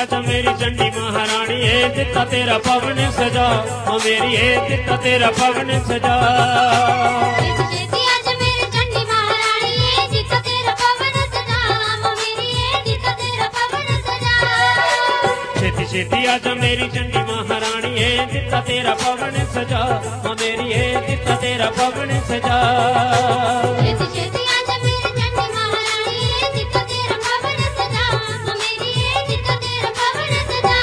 आजा मेरी चंडी महारानी है, दिता तेरा पवन सजा ओ मेरी है, दिता तेरा पवन सजा। छेती आजा मेरी चंडी महारानी है, दिता तेरा पवन सजा ओ मेरी है, दिता तेरा पवन सजा। छेती छेती आजा मेरी चंडी महारानी है, दिता तेरा पवन सजा ओ मेरी है, दिता तेरा पवन सजा। छेती छेती आजा मेरी चंडी महारानी है, दिता तेरा पवन सजा ओ मेरी है, दिता तेरा पवन सजा।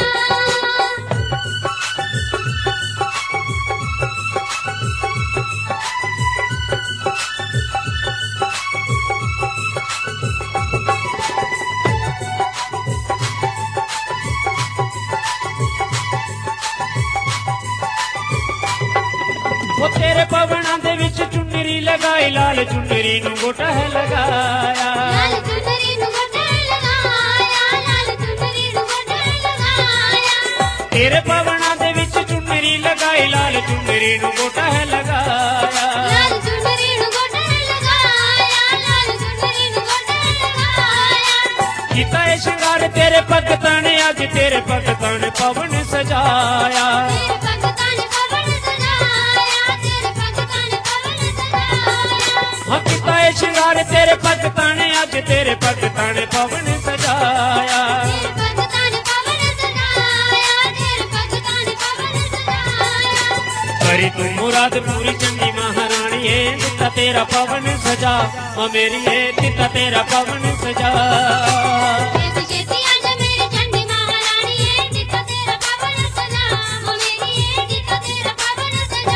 वो तेरे पवना दे विच चुनरी लगाई, लाल चुनरी नू गोटा है लगाया, लाल चुनरी नू गोटा लगाया, लाल चुनरी नू गोटा लगाया। तेरे पवना दे विच चुनरी लगाई, लाल चुनरी नू गोटा है लगाया। लाल चुनरी नू गोटा लगाया, लाल चुनरी नू गोटा लगाया। किता है श्रृंगार तेरे भगतां ने, अज तेरे भगतां ने पवन सजाया। तेरे भगतां ने पवन सजाया, तेरे भगतां ने पवन सजाया। हाँ किता है श्रृंगार तेरे भगतां ने, अज तेरे भगतां ने पवन सजाया। तेरे भगतां ने पवन सजाया, तेरे भगतां ने पवन सजाया। करी तू मुराद पूरी चंडी महारानी है, दिता तेरा पवन सजा ओ मेरी है, दिता तेरा पवन सजा। छेती छेती आजा मेरी चंडी महारानी है, दिता तेरा पवन सजा ओ मेरी है, दिता तेरा पवन सजा।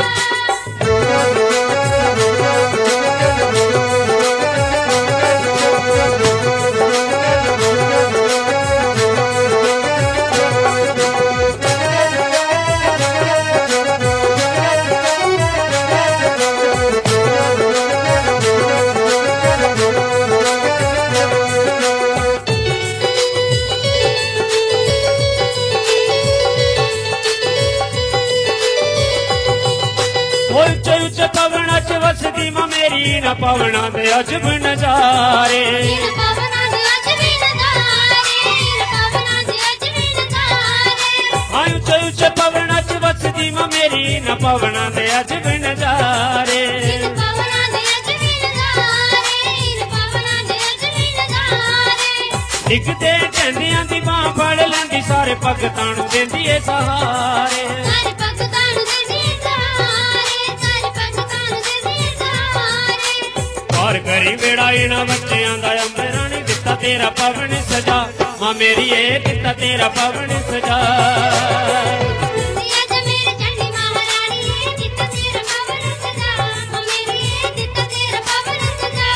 उच्चे उच्चे पवना च वसदी मां मेरी, न पवना दे अजब नजारे। इन पवना दे अज भी नजारे, इन पवना दे अज भी नजारे। हाँ उच्चे उच्चे पवना च वसदी मां मेरी, न पवना दे अजब नजारे। इन पवना दे अज भी नजारे, इन पवना दे अज भी नजारे। डिगदे झंडियां दी बांह फड़ लैंदी, सारे भगतां नूं देंदी ए सहारे। सारे भगतां नूं देंदी ए सहारे, सारे भगतां नूं देंदी ए सहारे। पार करी बेड़ा इना बच्चियां दा अंबरानी, दिता तेरा पवन सजा मां मेरी ए, दिता तेरा पवन सजा। छेती आजा मेरी चंडी महारानी है, दिता तेरा पवन सजा ओ मेरी है, दिता तेरा पवन सजा।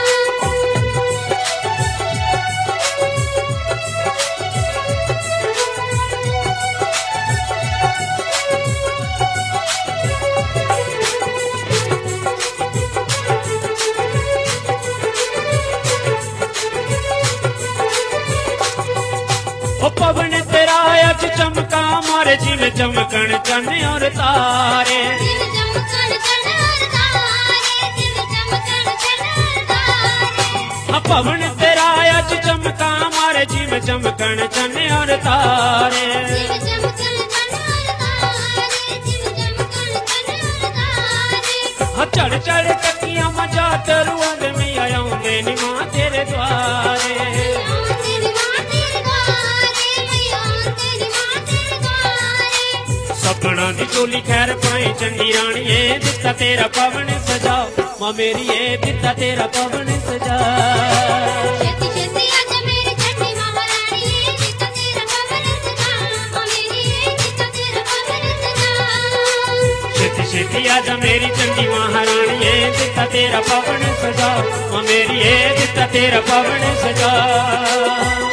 ओ पवन तेरा अज चमका मारे, जिवें चमकण चन्न और तारे। जिन चमकण चन्न और तारे, जिन चमकण चन्न और तारे। हाँ पवन तेरा अज चमका मारे, जिवें चमकण चन्न और तारे। जिन चमकण चन्न और तारे, जिन चमकण चन्न और तारे। हाँ चढ़ चढ़ टकियां मजा तरू आदमी आउंदे नी मां तेरे द्वारे। मैया तेरी मां तेरे द्वारे, मैया तेरी मां तेरे द्वारे। सपना दी चोली खैर पाई चंडी रानी है, दिता तेरा पवन सजा मां मेरी है, दिता तेरा पवन सजा। छेती छेती आजा मेरी चंडी महारानी है, दिता तेरा पवन सजा ओ मेरी है, दिता तेरा पवन सजा। छेती छेती आजा मेरी चंडी महारानी है, दिता तेरा पवन सजा मां मेरी है, दिता तेरा पवन सजा।